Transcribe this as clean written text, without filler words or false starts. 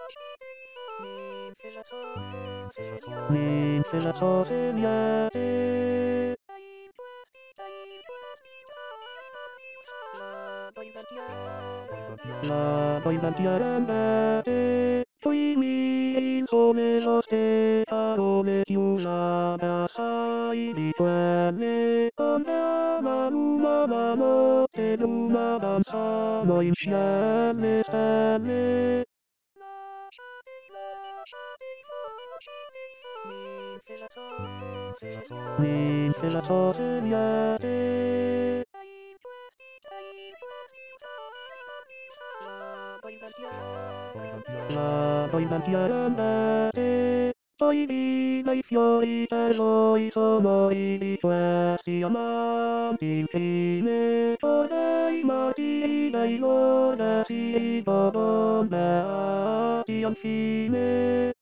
Ninfylla så syniate. La boibandiarandate. Poi mi insome lo ste parole chiusa sai di quelle. Onda ma notte luna danzano insieme stelle. Ninfylla så syniate. La boibandiarandate. Poi vide I fiori per noi sono di questi amanti infine. Vorrei martiri dei loro si beati infine.